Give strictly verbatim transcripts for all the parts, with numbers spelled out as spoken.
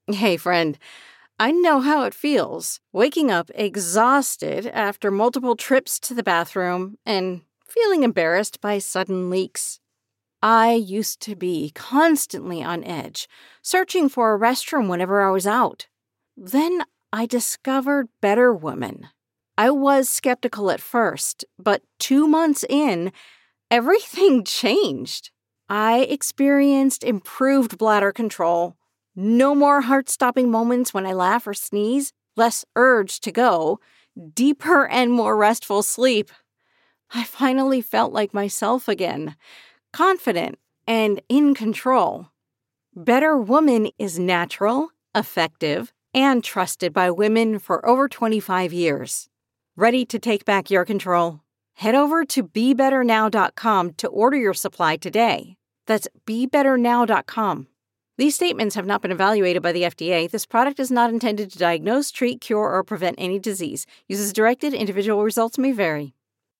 Hey, friend, I know how it feels, waking up exhausted after multiple trips to the bathroom and feeling embarrassed by sudden leaks. I used to be constantly on edge, searching for a restroom whenever I was out. Then I discovered Better Woman. I was skeptical at first, but two months in, everything changed. I experienced improved bladder control, no more heart-stopping moments when I laugh or sneeze, less urge to go, deeper and more restful sleep. I finally felt like myself again, confident and in control. Better Woman is natural, effective, and trusted by women for over twenty-five years. Ready to take back your control? Head over to be better now dot com to order your supply today. That's be better now dot com. These statements have not been evaluated by the F D A. This product is not intended to diagnose, treat, cure, or prevent any disease. Use as directed. Individual results may vary.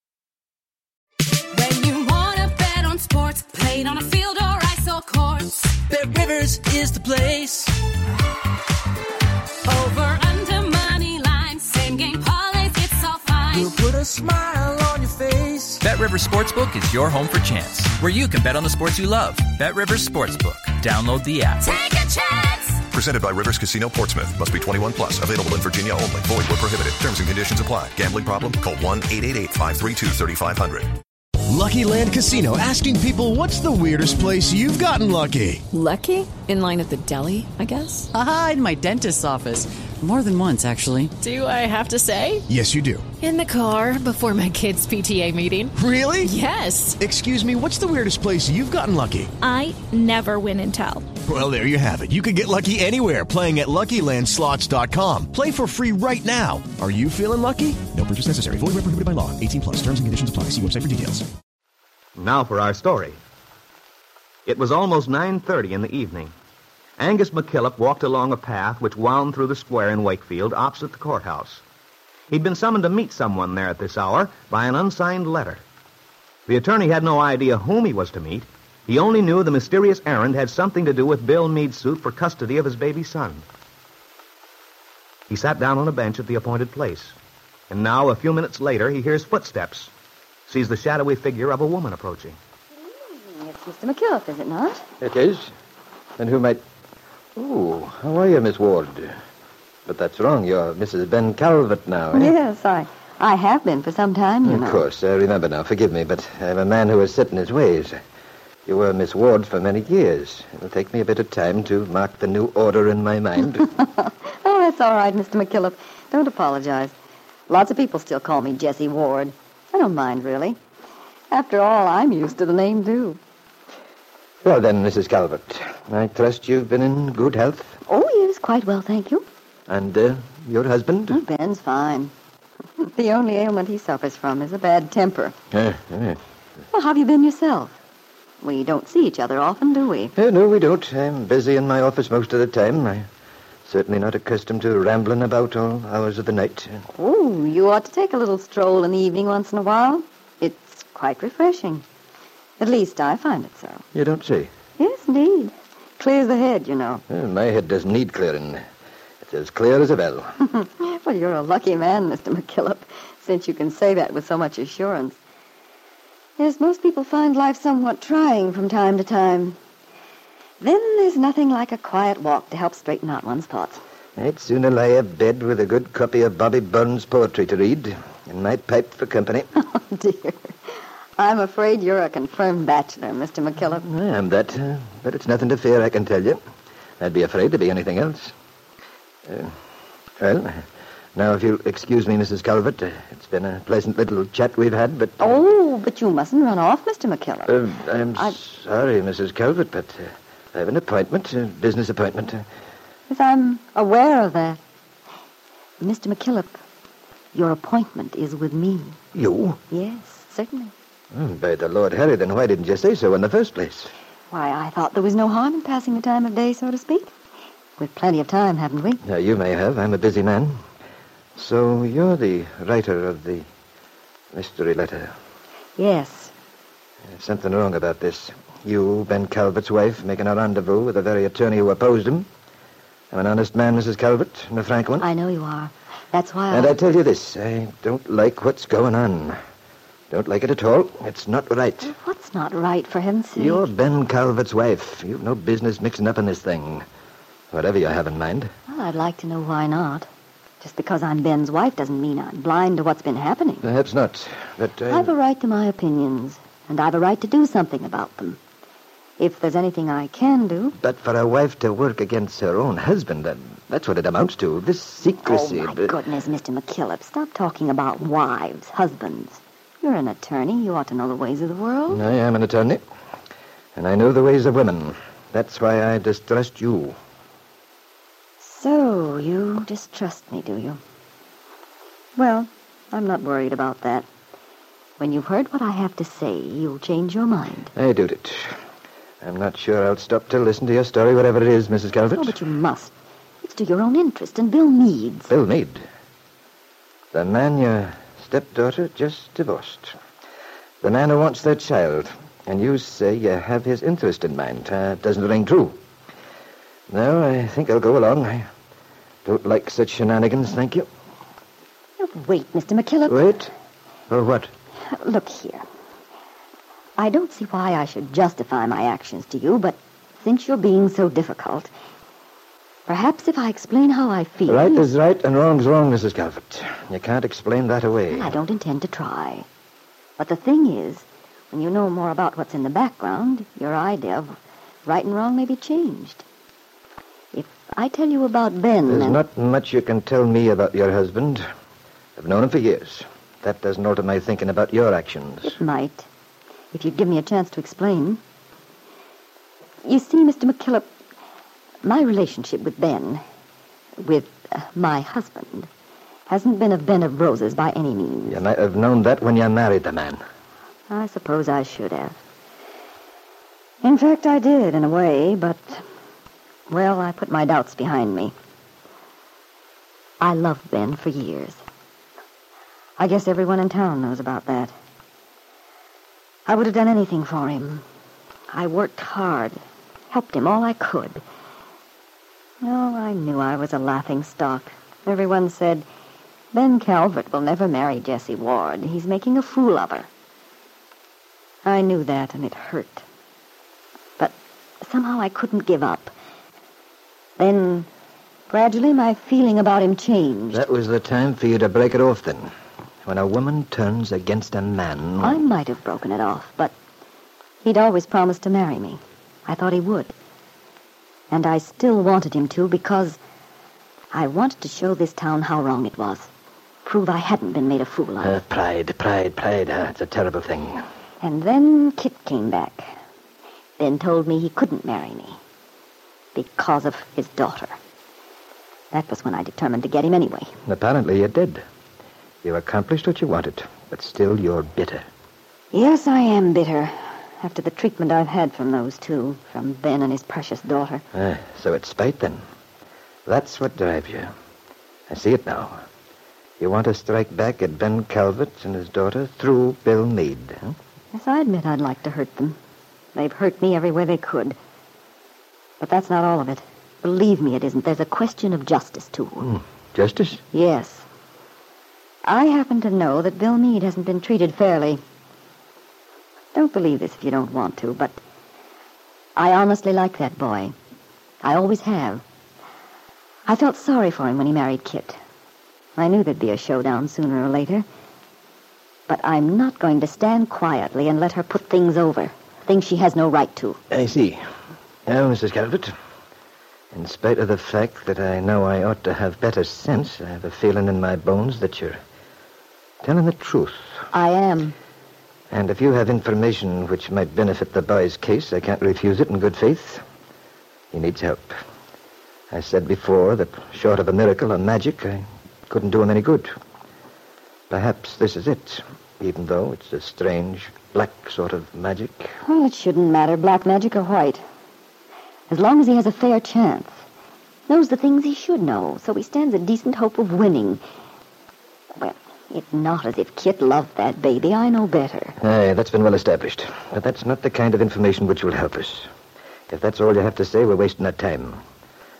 When you want to bet on sports, played on a field or ice or courts, Bet Rivers is the place. Over, under, money line, same game parlays, it's all fine. We'll put a smile on your face. BetRivers Sportsbook is your home for chance, where you can bet on the sports you love. BetRivers Sportsbook. Download the app. Take a chance. Presented by Rivers Casino Portsmouth. Must be twenty-one plus. Available in Virginia only. Void where prohibited. Terms and conditions apply. Gambling problem? Call one eight eight eight, five three two, three five zero zero. Lucky Land Casino, asking people, what's the weirdest place you've gotten lucky? Lucky? In line at the deli, I guess? Aha, in my dentist's office. More than once, actually. Do I have to say? Yes, you do. In the car before my kids' P T A meeting. Really? Yes. Excuse me, what's the weirdest place you've gotten lucky? I never win and tell. Well, there you have it. You can get lucky anywhere, playing at Lucky Land Slots dot com. Play for free right now. Are you feeling lucky? No purchase necessary. Void where prohibited by law. eighteen plus. Terms and conditions apply. See website for details. Now for our story. It was almost nine thirty in the evening. Angus McKillop walked along a path which wound through the square in Wakefield opposite the courthouse. He'd been summoned to meet someone there at this hour by an unsigned letter. The attorney had no idea whom he was to meet. He only knew the mysterious errand had something to do with Bill Meade's suit for custody of his baby son. He sat down on a bench at the appointed place. And now, a few minutes later, he hears footsteps, sees the shadowy figure of a woman approaching. It's Mister McKillop, is it not? It is. And who might... Oh, how are you, Miss Ward? But that's wrong. You're Missus Ben Calvert now, eh? Yes, I, I have been for some time, you of know. Of course, I remember now. Forgive me, but I'm a man who is set in his ways. You were Miss Ward for many years. It'll take me a bit of time to mark the new order in my mind. Oh, that's all right, Mister McKillop. Don't apologize. Lots of people still call me Jessie Ward. I don't mind, really. After all, I'm used to the name, too. Well, then, Missus Calvert, I trust you've been in good health? Oh, yes, quite well, thank you. And uh, your husband? Oh, Ben's fine. The only ailment he suffers from is a bad temper. Uh, uh. Well, how have you been yourself? We don't see each other often, do we? Uh, no, we don't. I'm busy in my office most of the time. I'm certainly not accustomed to rambling about all hours of the night. Oh, you ought to take a little stroll in the evening once in a while. It's quite refreshing. At least I find it so. You don't say? Yes, indeed. Clears the head, you know. Uh, my head doesn't need clearing. It's as clear as a bell. Well, you're a lucky man, Mister McKillop, since you can say that with so much assurance. Yes, most people find life somewhat trying from time to time. Then there's nothing like a quiet walk to help straighten out one's thoughts. I'd sooner lie abed with a good copy of Bobby Burns' poetry to read, and my pipe for company. Oh, dear. I'm afraid you're a confirmed bachelor, Mister McKillop. I am that, uh, but it's nothing to fear, I can tell you. I'd be afraid to be anything else. Uh, well, now if you'll excuse me, Missus Calvert, uh, it's been a pleasant little chat we've had, but... Uh, oh, but you mustn't run off, Mister McKillop. Uh, I'm I've... sorry, Missus Calvert, but uh, I have an appointment, a business appointment. Uh, yes, I'm aware of that. Mister McKillop, your appointment is with me. You? Yes, certainly. Oh, by the Lord Harry, then why didn't you say so in the first place? Why, I thought there was no harm in passing the time of day, so to speak. We've plenty of time, haven't we? Now, you may have. I'm a busy man. So you're the writer of the mystery letter? Yes. There's something wrong about this. You, Ben Calvert's wife, making a rendezvous with the very attorney who opposed him. I'm an honest man, Missus Calvert, and a frank one. I know you are. That's why I... And I tell you this, I don't like what's going on. Don't like it at all. It's not right. What's not right, for heaven's sake? You're Ben Calvert's wife. You've no business mixing up in this thing. Whatever you have in mind. Well, I'd like to know why not. Just because I'm Ben's wife doesn't mean I'm blind to what's been happening. Perhaps not, but... Uh... I've a right to my opinions, and I've a right to do something about them. If there's anything I can do... But for a wife to work against her own husband, that, that's what it amounts to. This secrecy... Oh, my but... goodness, Mister McKillop. Stop talking about wives, husbands. You're an attorney. You ought to know the ways of the world. I am an attorney, and I know the ways of women. That's why I distrust you. So, you distrust me, do you? Well, I'm not worried about that. When you've heard what I have to say, you'll change your mind. I doubt it. I'm not sure I'll stop to listen to your story, whatever it is, Missus Calvert. Oh, but you must. It's to your own interest, and Bill Meade's. Bill Meade? The man your stepdaughter just divorced. The man who wants their child. And you say you have his interest in mind. Uh, doesn't ring true. No, I think I'll go along. I don't like such shenanigans, thank you. Oh, wait, Mister McKillop. Wait? For what? Look here. I don't see why I should justify my actions to you, but since you're being so difficult, perhaps if I explain how I feel... Right is right and wrong's wrong, Missus Calvert. You can't explain that away. Well, I don't intend to try. But the thing is, when you know more about what's in the background, your idea of right and wrong may be changed. If I tell you about Ben... There's and... not much you can tell me about your husband. I've known him for years. That doesn't alter my thinking about your actions. It might, if you'd give me a chance to explain. You see, Mister McKillop, my relationship with Ben, with uh, my husband, hasn't been a bed of roses by any means. You might have known that when you married the man. I suppose I should have. In fact, I did, in a way, but, well, I put my doubts behind me. I loved Ben for years. I guess everyone in town knows about that. I would have done anything for him. I worked hard, helped him all I could. Oh, I knew I was a laughing stock. Everyone said, Ben Calvert will never marry Jessie Ward. He's making a fool of her. I knew that, and it hurt. But somehow I couldn't give up. Then, gradually, my feeling about him changed. That was the time for you to break it off, then. When a woman turns against a man... I might have broken it off, but he'd always promised to marry me. I thought he would. And I still wanted him to because I wanted to show this town how wrong it was. Prove I hadn't been made a fool of. Uh, pride, pride, pride. Uh, it's a terrible thing. And then Kit came back. Ben told me he couldn't marry me because of his daughter. That was when I determined to get him anyway. Apparently you did. You accomplished what you wanted, but still you're bitter. Yes, I am bitter. After the treatment I've had from those two, from Ben and his precious daughter. Ah, so it's spite, then. That's what drives you. I see it now. You want to strike back at Ben Calvert and his daughter through Bill Meade, huh? Yes, I admit I'd like to hurt them. They've hurt me every way they could. But that's not all of it. Believe me, it isn't. There's a question of justice, too. Mm, justice? Yes. I happen to know that Bill Meade hasn't been treated fairly. Don't believe this if you don't want to, but I honestly like that boy. I always have. I felt sorry for him when he married Kit. I knew there'd be a showdown sooner or later. But I'm not going to stand quietly and let her put things over. Things she has no right to. I see. Now, Missus Calvert, in spite of the fact that I know I ought to have better sense, I have a feeling in my bones that you're telling the truth. I am. And if you have information which might benefit the boy's case, I can't refuse it in good faith. He needs help. I said before that short of a miracle or magic, I couldn't do him any good. Perhaps this is it, even though it's a strange, black sort of magic. Well, it shouldn't matter, black magic or white. As long as he has a fair chance. Knows the things he should know, so he stands a decent hope of winning. Well, it's not as if Kit loved that baby. I know better. Aye, that's been well established. But that's not the kind of information which will help us. If that's all you have to say, we're wasting our time.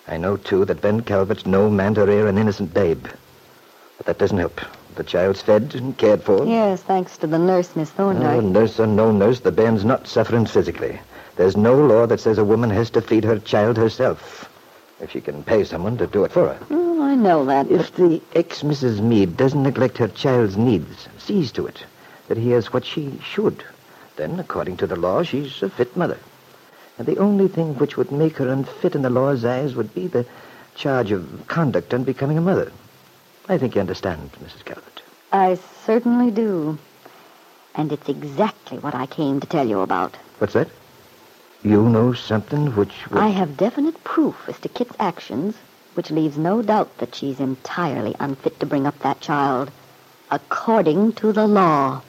I know, too, that Ben Calvert's no man to rear an innocent babe. But that doesn't help. The child's fed and cared for. Yes, thanks to the nurse, Miss Thorndyke. Oh, nurse or no nurse, the bairn's not suffering physically. There's no law that says a woman has to feed her child herself, if she can pay someone to do it for her. Oh, I know that. If the ex-Missus Meade doesn't neglect her child's needs, sees to it that he has what she should, then, according to the law, she's a fit mother. And the only thing which would make her unfit in the law's eyes would be the charge of conduct on becoming a mother. I think you understand, Missus Calvert. I certainly do. And it's exactly what I came to tell you about. What's that? You know something which would... I have definite proof as to Kit's actions, which leaves no doubt that she's entirely unfit to bring up that child, according to the law.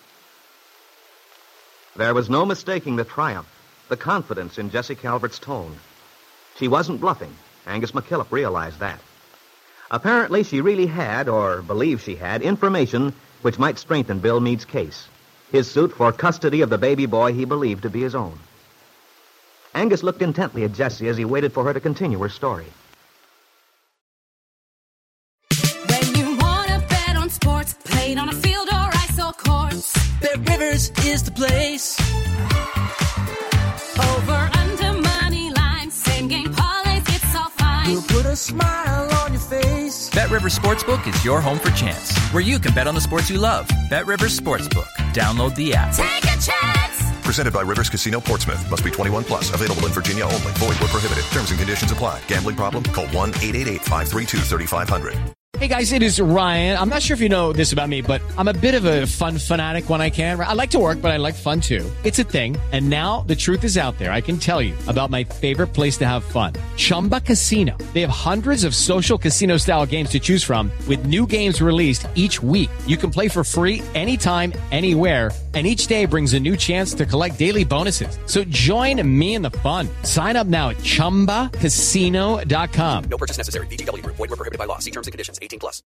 There was no mistaking the triumph, the confidence in Jessie Calvert's tone. She wasn't bluffing. Angus McKillop realized that. Apparently, she really had, or believed she had, information which might strengthen Bill Meade's case, his suit for custody of the baby boy he believed to be his own. Angus looked intently at Jessie as he waited for her to continue her story. When you want to bet on sports, played on a field or ice or courts, Bet Rivers is the place. over, under, money line, same game parlays, it's all fine. We'll put a smile on your face. BetRivers Sportsbook is your home for chance, where you can bet on the sports you love. BetRivers Sportsbook. Download the app. Take a chance. Presented by Rivers Casino Portsmouth. Must be twenty-one plus. Available in Virginia only. Void where prohibited. Terms and conditions apply. Gambling problem? Call one eight eight eight, five three two, three five zero zero. Hey guys, it is Ryan. I'm not sure if you know this about me, but I'm a bit of a fun fanatic when I can. I like to work, but I like fun too. It's a thing. And now the truth is out there. I can tell you about my favorite place to have fun. Chumba Casino. They have hundreds of social casino style games to choose from with new games released each week. You can play for free anytime, anywhere. And each day brings a new chance to collect daily bonuses. So join me in the fun. Sign up now at chumba casino dot com. No purchase necessary. V G W Group. Void where prohibited by law. See terms and conditions. eighteen plus.